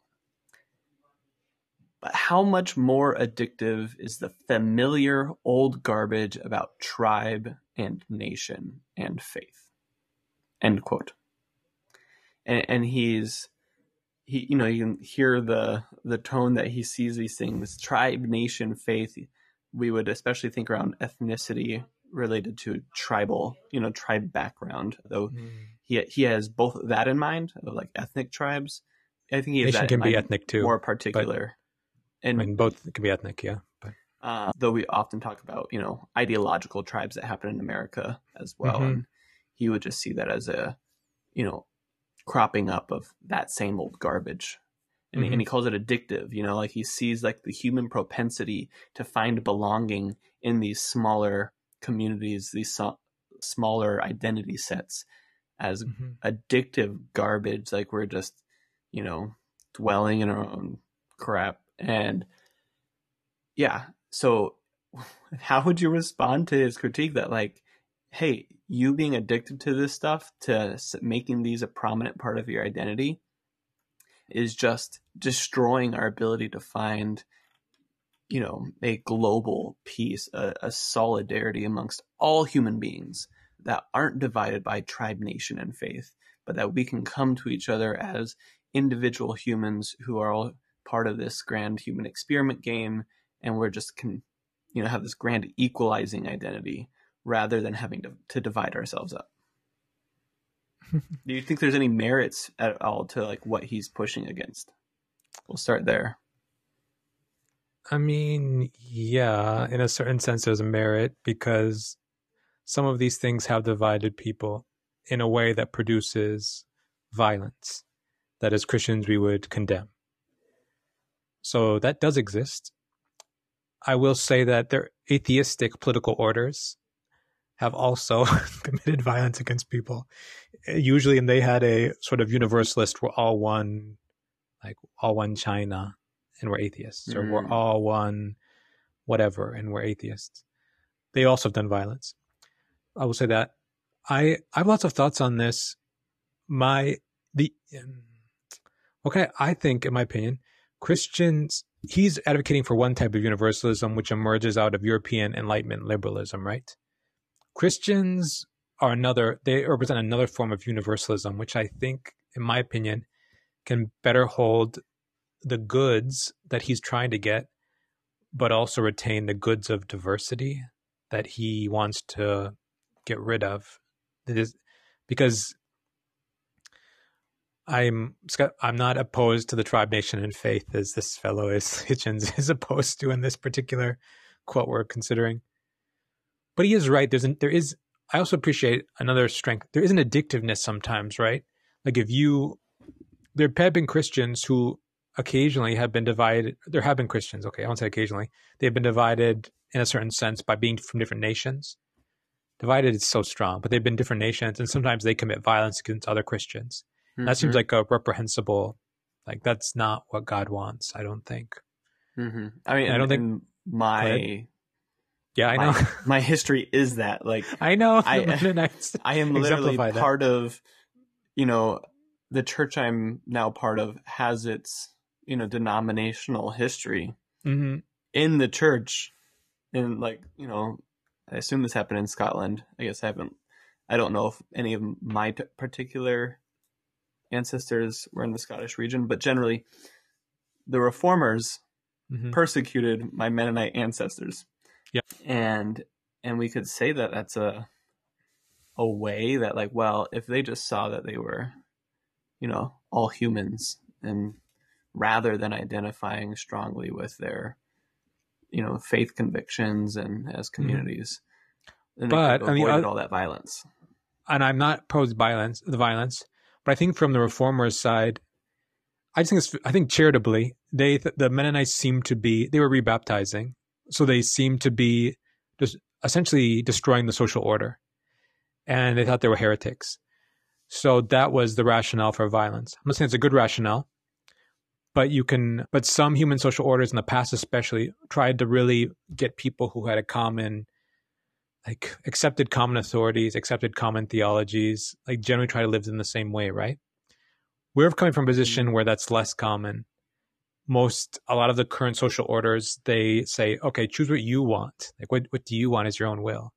Speaker 1: But how much more addictive is the familiar old garbage about tribe and nation and faith? End quote. And, and he's, he, you know, you can hear the the tone that he sees these things. Tribe, nation, faith. We would especially think around ethnicity related to tribal, you know, tribe background. Though
Speaker 2: Mm.
Speaker 1: he he has both that in mind, of like ethnic tribes. I think he has
Speaker 2: Nation
Speaker 1: that
Speaker 2: can
Speaker 1: in
Speaker 2: be
Speaker 1: mind
Speaker 2: ethnic too.
Speaker 1: more particular. And
Speaker 2: I mean, both can be ethnic, yeah. But
Speaker 1: Uh, though we often talk about, you know, ideological tribes that happen in America as well.
Speaker 2: Mhm.
Speaker 1: And he would just see that as a, you know, cropping up of that same old garbage. And,
Speaker 2: Mhm.
Speaker 1: and he calls it addictive, you know, like he sees like the human propensity to find belonging in these smaller communities, these so- smaller identity sets as
Speaker 2: Mhm.
Speaker 1: addictive garbage. Like we're just, you know, dwelling in our own crap. And yeah. So how would you respond to his critique that like, hey, you being addicted to this stuff, to s- making these a prominent part of your identity, is just destroying our ability to find, you know, a global peace, a, a solidarity amongst all human beings that aren't divided by tribe, nation, and faith, but that we can come to each other as individual humans who are all part of this grand human experiment game, and we're just can, you know, have this grand equalizing identity rather than having to, to divide ourselves up. Do you think there's any merits at all to like what he's pushing against? We'll start there.
Speaker 2: I mean, yeah, in a certain sense, there's a merit because some of these things have divided people in a way that produces violence that as Christians we would condemn. So that does exist. I will say that their atheistic political orders have also committed violence against people. Usually, and they had a sort of universalist, we're all one, like all one China, and we're atheists, mm. or we're all one whatever, and we're atheists. They also have done violence. I will say that. I, I have lots of thoughts on this. My, the, okay, I think, in my opinion, Christians, he's advocating for one type of universalism, which emerges out of European Enlightenment liberalism, right? Christians are another, they represent another form of universalism, which I think, in my opinion, can better hold the goods that he's trying to get, but also retain the goods of diversity that he wants to get rid of. It is because I'm I'm not opposed to the tribe, nation, and faith as this fellow is Hitchens is opposed to in this particular quote we're considering. But he is right. There's an, there is. I also appreciate another strength. There is an addictiveness sometimes, right? Like if you, there have been Christians who occasionally have been divided. There have been Christians. Okay, I won't say occasionally. They've been divided in a certain sense by being from different nations. Divided is so strong, but they've been different nations, and sometimes they commit violence against other Christians. Mm-hmm. That seems like a reprehensible. Like that's not what God wants. I don't think.
Speaker 1: Mm-hmm. I mean, I don't think my.
Speaker 2: Yeah, I know.
Speaker 1: My, my history is that. Like
Speaker 2: I know.
Speaker 1: I, I am literally part that. of, you know, the church I'm now part of has its, you know, denominational history
Speaker 2: mm-hmm.
Speaker 1: in the church. And like, you know, I assume this happened in Scotland. I guess I haven't, I don't know if any of my t- particular ancestors were in the Scottish region, but generally the reformers mm-hmm. persecuted my Mennonite ancestors.
Speaker 2: Yeah.
Speaker 1: And, and we could say that that's a, a way that like, well, if they just saw that they were, you know, all humans and rather than identifying strongly with their, you know, faith convictions and as communities, mm-hmm. then
Speaker 2: but
Speaker 1: they could avoid
Speaker 2: I mean,
Speaker 1: all that violence.
Speaker 2: And I'm not opposed violence, the violence, but I think from the reformers' side, I just think it's, I think charitably, they the Mennonites seem to be they were rebaptizing, so they seem to be just essentially destroying the social order, and they thought they were heretics. So that was the rationale for violence. I'm not saying it's a good rationale, but you can. But some human social orders in the past, especially, tried to really get people who had a common, like accepted common authorities, accepted common theologies, like generally try to live in the same way, right? We're coming from a position where that's less common. Most, a lot of the current social orders, they say, okay, choose what you want. Like, what, what do you want is your own will.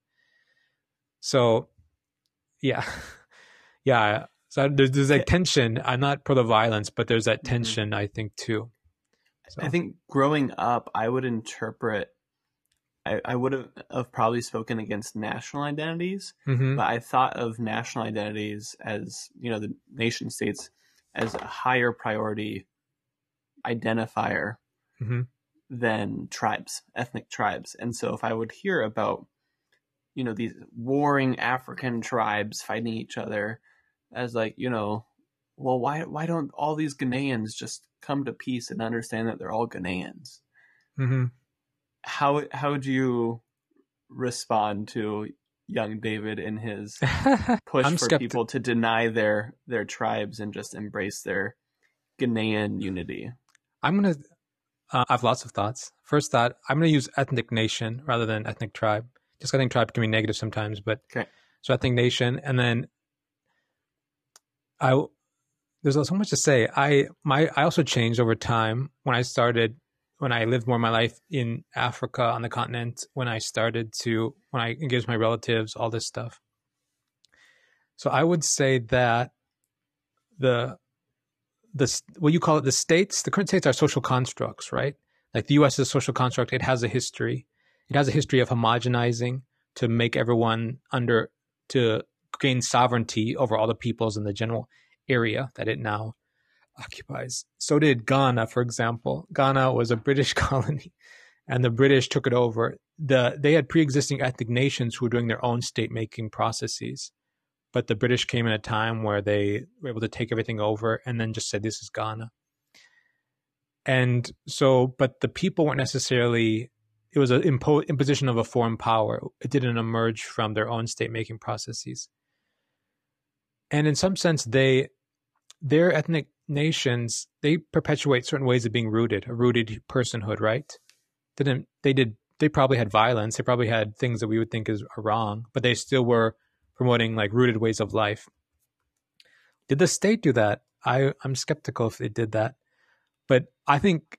Speaker 2: So, yeah. yeah. So there's, there's like tension. I'm not pro the violence, but there's that tension, mm-hmm. I think, too. So.
Speaker 1: I think growing up, I would interpret, I, I would have, have probably spoken against national identities,
Speaker 2: mm-hmm.
Speaker 1: but I thought of national identities as, you know, the nation states as a higher priority identifier
Speaker 2: mm-hmm.
Speaker 1: than tribes, ethnic tribes. And so if I would hear about, you know, these warring African tribes fighting each other as like, you know, well, why why don't all these Ghanaians just come to peace and understand that they're all Ghanaians?
Speaker 2: Mm-hmm.
Speaker 1: How how would you respond to young David in his push for
Speaker 2: skepti-
Speaker 1: people to deny their their tribes and just embrace their Ghanaian unity?
Speaker 2: I'm going to, uh, I have lots of thoughts. First thought, I'm going to use ethnic nation rather than ethnic tribe. Just I think tribe can be negative sometimes, but
Speaker 1: okay.
Speaker 2: So ethnic nation. And then I, there's so much to say. I, my, I also changed over time when I started, when I lived more of my life in Africa on the continent, when I started to, when I engaged my relatives, all this stuff. So I would say that the, the what you call it, the states, the current states are social constructs, right? Like the U S is a social construct. It has a history. It has a history of homogenizing to make everyone under, to gain sovereignty over all the peoples in the general area that it now occupies. So did Ghana, for example. Ghana was a British colony, and the British took it over. The they had pre-existing ethnic nations who were doing their own state-making processes, but the British came in a time where they were able to take everything over and then just said, this is Ghana. And so, but the people weren't necessarily, it was an impo- imposition of a foreign power. It didn't emerge from their own state-making processes. And in some sense, they, their ethnic nations, they perpetuate certain ways of being rooted, a rooted personhood, right? Didn't, they did, they probably had violence. They probably had things that we would think is are wrong, but they still were promoting like rooted ways of life. Did the state do that? I, I'm skeptical if they did that. But I think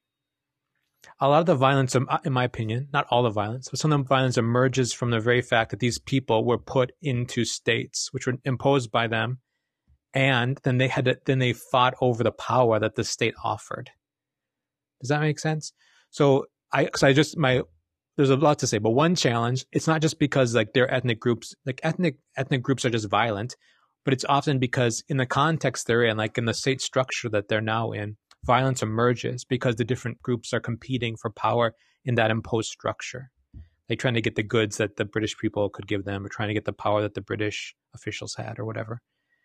Speaker 2: a lot of the violence, in my opinion, not all the violence, but some of the violence emerges from the very fact that these people were put into states which were imposed by them, and then they had to, then they fought over the power that the state offered. Does that make sense? So I, because I just my there's a lot to say, but one challenge, it's not just because like their ethnic groups, like ethnic ethnic groups are just violent, but it's often because in the context they're in, like in the state structure that they're now in, violence emerges because the different groups are competing for power in that imposed structure. Like trying to get the goods that the British people could give them, or trying to get the power that the British officials had, or whatever.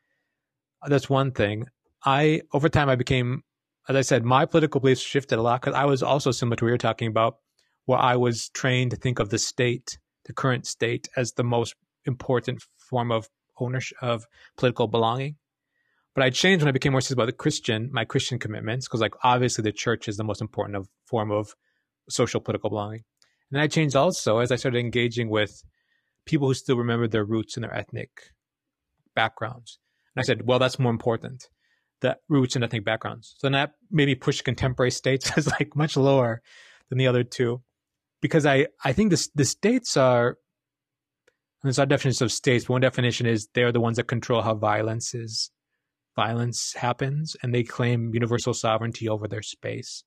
Speaker 2: That's one thing. I, over time, I became, as I said, my political beliefs shifted a lot because I was also similar to what you were talking about, where I was trained to think of the state, the current state, as the most important form of ownership, of political belonging. But I changed when I became more serious about the Christian, my Christian commitments, because like obviously the church is the most important of, form of social political belonging. And then I changed also as I started engaging with people who still remember their roots and their ethnic backgrounds. And I said, well, that's more important, the roots and ethnic backgrounds. So then that made me push contemporary states as like much lower than the other two. Because I, I think the, the states are, and there's our definitions of states, but one definition is they're the ones that control how violence is. Violence happens, and they claim universal sovereignty over their space.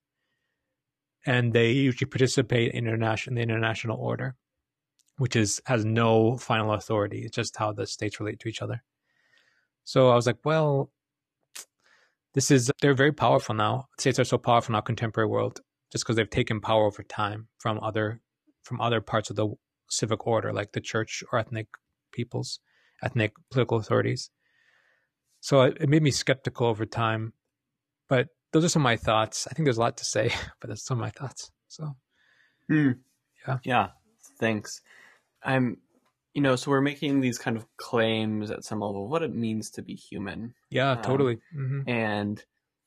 Speaker 2: And they usually participate in, international, in the international order, which is has no final authority. It's just how the states relate to each other. So I was like, well, this is, they're very powerful now. States are so powerful in our contemporary world just because they've taken power over time from other from other parts of the civic order, like the church or ethnic peoples, ethnic political authorities. So it made me skeptical over time, but those are some of my thoughts. I think there's a lot to say, but that's some of my thoughts. So,
Speaker 1: hmm.
Speaker 2: yeah.
Speaker 1: Yeah. Thanks. I'm, you know, so we're making these kind of claims at some level of what it means to be human.
Speaker 2: Yeah,
Speaker 1: Um,
Speaker 2: totally. Mm-hmm.
Speaker 1: And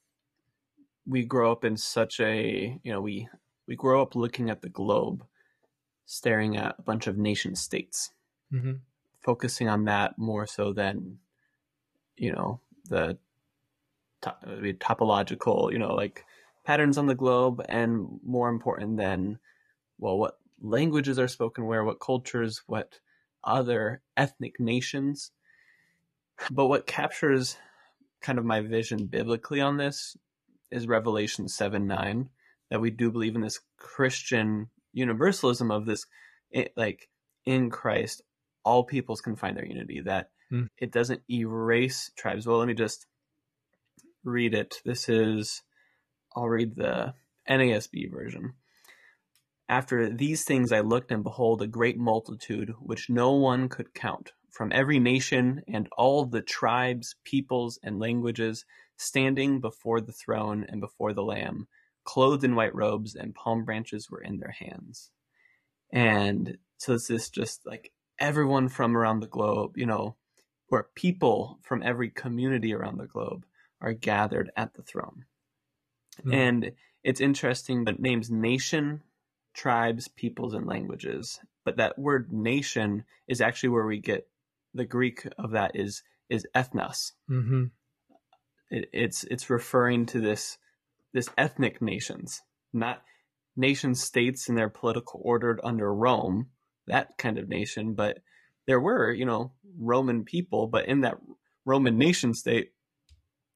Speaker 1: we grow up in such a, you know, we, we grow up looking at the globe, staring at a bunch of nation states,
Speaker 2: Mm-hmm.
Speaker 1: focusing on that more so than, you know, the top, topological, you know, like patterns on the globe, and more important than, well, what languages are spoken where, what cultures, what other ethnic nations. But what captures kind of my vision biblically on this is Revelation seven nine, that we do believe in this Christian universalism of this, it, like in Christ, all peoples can find their unity, that
Speaker 2: Mm.
Speaker 1: it doesn't erase tribes. Well, let me just read it. This is, I'll read the N A S B version. After these things I looked, and behold, a great multitude, which no one could count, from every nation and all the tribes, peoples, and languages, standing before the throne and before the Lamb, clothed in white robes, and palm branches were in their hands. And so it's this just like everyone from around the globe, you know, where people from every community around the globe are gathered at the throne. Mm. And it's interesting that it names nation, tribes, peoples, and languages. But that word nation is actually where we get the Greek of that is is ethnos.
Speaker 2: Mm-hmm.
Speaker 1: It, it's it's referring to this this ethnic nations, not nation states in their political order under Rome, that kind of nation, but there were, you know, Roman people, but in that Roman nation state,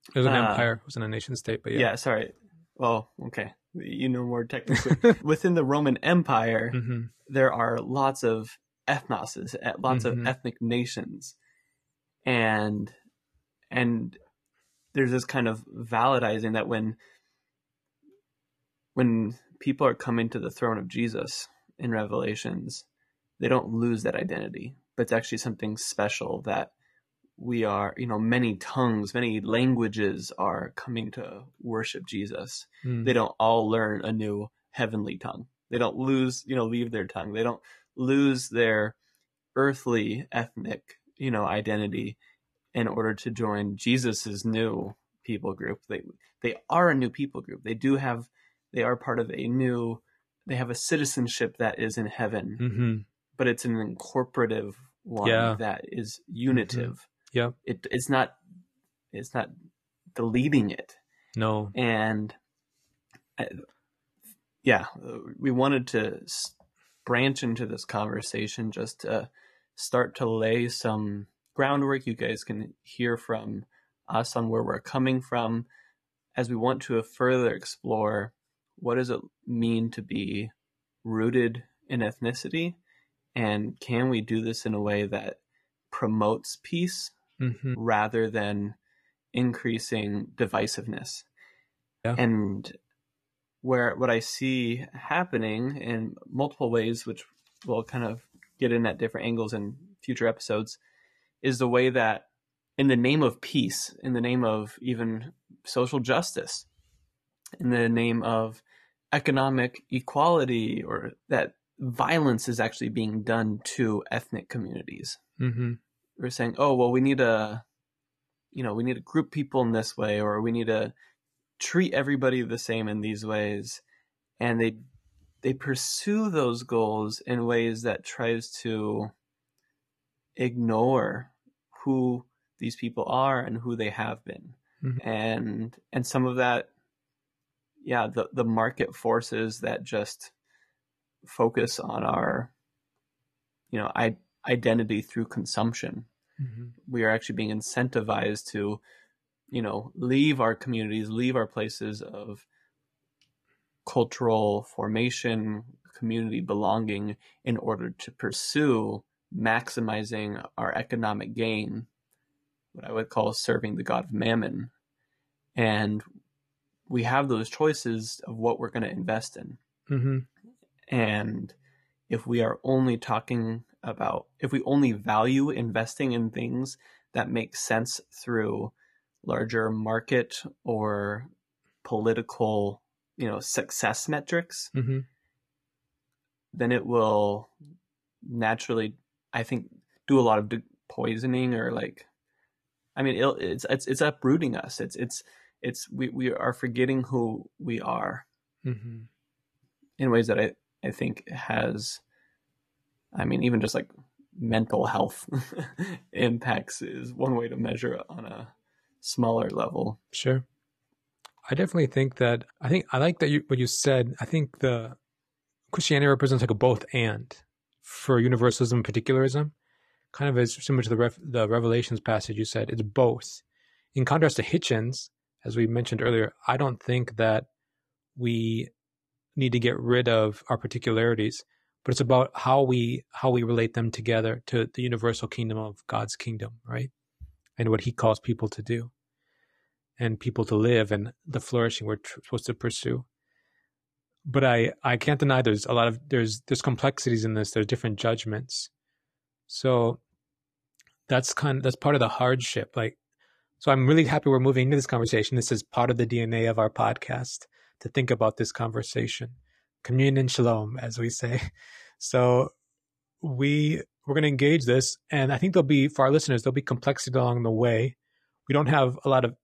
Speaker 2: It was an
Speaker 1: Uh,
Speaker 2: empire. It wasn't a nation state, but yeah.
Speaker 1: Yeah, sorry. Well, okay. You know more technically. Within the Roman Empire,
Speaker 2: hmm
Speaker 1: there are lots of ethnoses, eh, lots
Speaker 2: Mhm.
Speaker 1: of ethnic nations. And and there's this kind of validizing that when when people are coming to the throne of Jesus in Revelations, they don't lose that identity, but it's actually something special that we are, you know, many tongues, many languages are coming to worship Jesus.
Speaker 2: Mm.
Speaker 1: They don't all learn a new heavenly tongue. They don't lose, you know, leave their tongue. They don't lose their earthly ethnic, you know, identity in order to join Jesus's new people group. They they are a new people group. They do have, they are part of a new, they have a citizenship that is in heaven,
Speaker 2: hmm
Speaker 1: but it's an incorporative one
Speaker 2: Yeah.
Speaker 1: that is unitive.
Speaker 2: Yeah.
Speaker 1: It it's not it's not deleting it.
Speaker 2: No.
Speaker 1: And I, yeah, we wanted to branch into this conversation just to start to lay some groundwork. You guys can hear from us on where we're coming from as we want to further explore what does it mean to be rooted in ethnicity, and can we do this in a way that promotes peace
Speaker 2: hmm
Speaker 1: rather than increasing divisiveness.
Speaker 2: Yeah.
Speaker 1: And where what I see happening in multiple ways, which we'll kind of get in at different angles in future episodes, is the way that in the name of peace, in the name of even social justice, in the name of economic equality, or that violence is actually being done to ethnic communities.
Speaker 2: hmm
Speaker 1: We're saying, oh, well, we need to, you know, we need to group people in this way, or we need to treat everybody the same in these ways. And they they pursue those goals in ways that tries to ignore who these people are and who they have been.
Speaker 2: Mhm.
Speaker 1: And and some of that, yeah, the, the market forces that just focus on our, you know, I, identity through consumption.
Speaker 2: hmm
Speaker 1: We are actually being incentivized to, you know, leave our communities, leave our places of cultural formation, community belonging, in order to pursue maximizing our economic gain, what I would call serving the god of mammon. And we have those choices of what we're going to invest in.
Speaker 2: hmm
Speaker 1: And if we are only talking about, if we only value investing in things that make sense through larger market or political, you know, success metrics,
Speaker 2: hmm
Speaker 1: then it will naturally, I think, do a lot of poisoning, or like, I mean, it'll, it's it's it's uprooting us. It's it's it's we we are forgetting who we are
Speaker 2: hmm
Speaker 1: in ways that I I think has, I mean, even just like mental health impacts is one way to measure it on a smaller level.
Speaker 2: Sure. I definitely think that, I think, I like that you, what you said. I think the Christianity represents like a both and for universalism and particularism, kind of as similar to the, Ref, the Revelations passage you said. It's both. In contrast to Hitchens, as we mentioned earlier, I don't think that we need to get rid of our particularities, but it's about how we how we relate them together to the universal kingdom of God's kingdom, right? And what he calls people to do and people to live, and the flourishing we're tr- supposed to pursue. But I, I can't deny there's a lot of, there's, there's complexities in this. There's different judgments. So that's kind of, that's part of the hardship. Like, so I'm really happy we're moving into this conversation. This is part of the D N A of our podcast, to think about this conversation, communion and shalom, as we say. So we, we're going to engage this. And I think there'll be, for our listeners, there'll be complexity along the way. We don't have a lot of,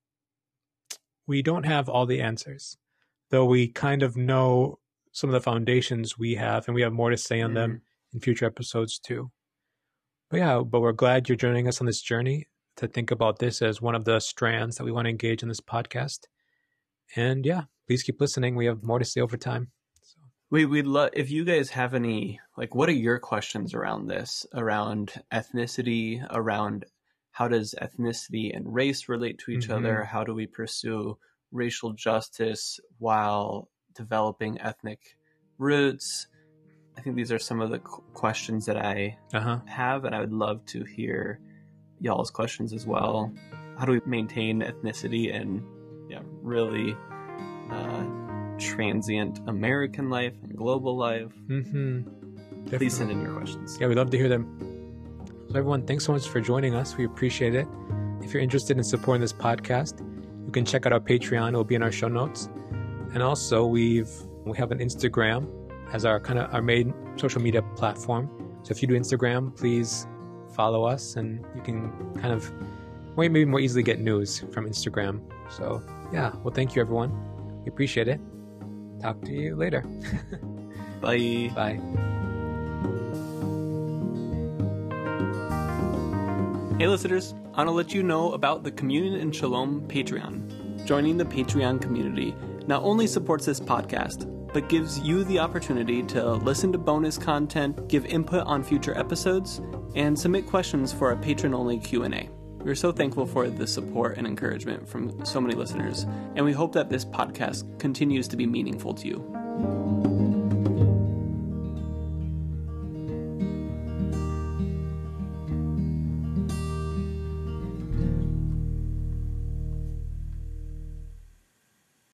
Speaker 2: we don't have all the answers, though we kind of know some of the foundations we have, and we have more to say on mm-hmm. them in future episodes too. But yeah, but we're glad you're joining us on this journey to think about this as one of the strands that we want to engage in this podcast. And yeah, please keep listening. We have more to say over time. So.
Speaker 1: We, we'd love, if you guys have any, like, what are your questions around this, around ethnicity, around how does ethnicity and race relate to each
Speaker 2: Mm-hmm.
Speaker 1: other? How do we pursue racial justice while developing ethnic roots? I think these are some of the qu- questions that I
Speaker 2: Uh-huh.
Speaker 1: have, and I would love to hear y'all's questions as well. How do we maintain ethnicity and yeah, really uh, transient American life and global life?
Speaker 2: Mm-hmm.
Speaker 1: Please send in your questions.
Speaker 2: Yeah, we'd love to hear them. So everyone, thanks so much for joining us. We appreciate it. If you're interested in supporting this podcast, you can check out our Patreon. It will be in our show notes. And also, we've we have an Instagram as our kind of our main social media platform. So if you do Instagram, please follow us, and you can kind of maybe more easily get news from Instagram. So yeah, well, thank you, everyone. We appreciate it. Talk to you later.
Speaker 1: Bye.
Speaker 2: Bye.
Speaker 1: Hey listeners, I want to let you know about the Communion and Shalom Patreon. Joining the Patreon community not only supports this podcast, but gives you the opportunity to listen to bonus content, give input on future episodes, and submit questions for a patron-only Q and A. We're so thankful for the support and encouragement from so many listeners, and we hope that this podcast continues to be meaningful to you.